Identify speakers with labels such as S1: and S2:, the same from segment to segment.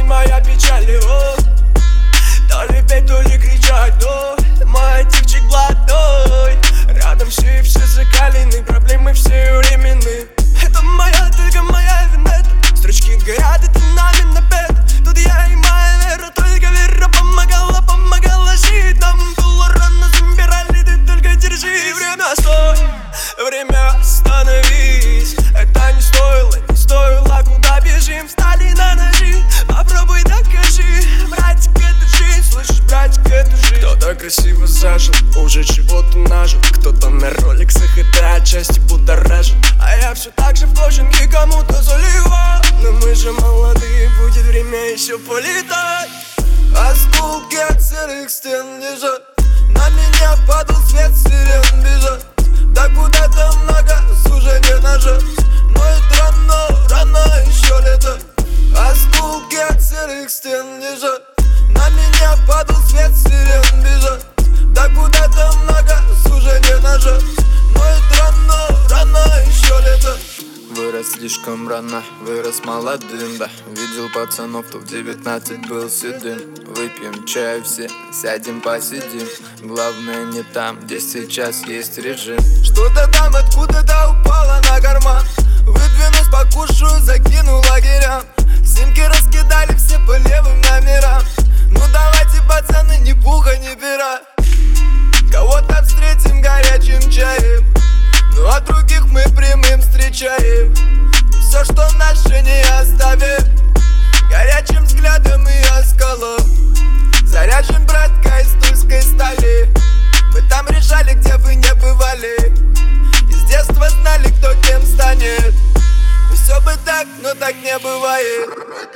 S1: моя печаль, о. То ли петь, то ли кричать, но мой активчик блатной. Рядом все и все закалены, проблемы все временные. Это моя, только моя вина. Строчки горят, это нами на бед. Тут я и моя вера, только вера помогала жить нам. Было рано, забирали, ты только держи. Время, стой, время остановись. Это не стоило, куда бежим? Встали на ножи, попробуй докажи. Братик, это жизнь, слышишь, братик, это жизнь. Кто-то красиво зажил, уже чего-то нажил. Кто-то на роликсах, это отчасти будоражит. А я все так же в кожанке кому-то заливаю. Но мы же молодые, будет время еще полетать. Осколки от серых стен лежат. На меня падал свет, сирен бежат. Да куда-то много сужения ножа. Но это рано еще лето. Осколки от серых стен лежат. На меня падал свет, сирен бежат. Да куда-то много сужения ножа. Но это рано еще лето.
S2: Вырос слишком рано, вырос молодым, да. Видел пацанов, кто в 19 был седым. Выпьем чай все, сядем посидим. Главное не там, где сейчас есть режим.
S1: Что-то там откуда-то упало на карман. Выдвинусь, покушаю, закину лагерям. Симки раскидали все по левым номерам. Ну давайте, пацаны, ни пуха, ни пера. Кого-то встретим горячим чаем. Ну а других мы прямым встречаем. И все, что наше, не оставим. Горячим взглядом и оскалом. Заряжен, братка, из тульской стали. Мы там решали, где вы не бывали. И с детства знали, кто кем станет. И все бы так, но так не бывает.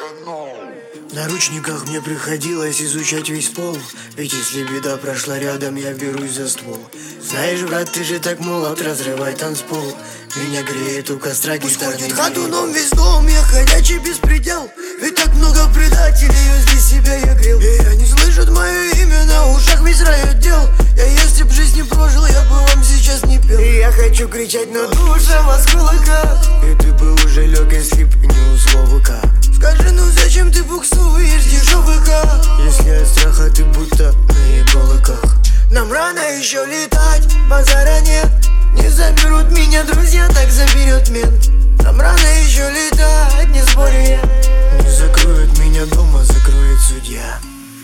S3: В наручниках мне приходилось изучать весь пол. Ведь если беда прошла рядом, я берусь за ствол. Знаешь, брат, ты же так молод, разрывай танцпол. Меня греет у костра гитарный ходуном весь дом, я ходячий беспредел. Ведь так много предателей, возле себя я грел. И они слышат мое имя, на ушах весь рай отдел. Я если б жизнь не прожил, я бы вам сейчас не пел. И я хочу кричать, но душа в осколках. И ты бы уже лег, если б не условы как. Скажи, ну зачем ты буксуешь дешевыка? Если от страха ты будто на иголках. Нам рано еще летать, базара нет. Не заберут меня друзья, так заберет мент. Нам рано еще летать, не спорю я. Не закроют меня дома, закроет судья.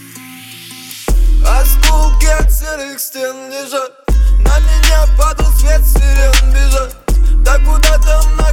S1: Осколки от серых стен лежат. На меня падал свет, сирен бежат. Да куда там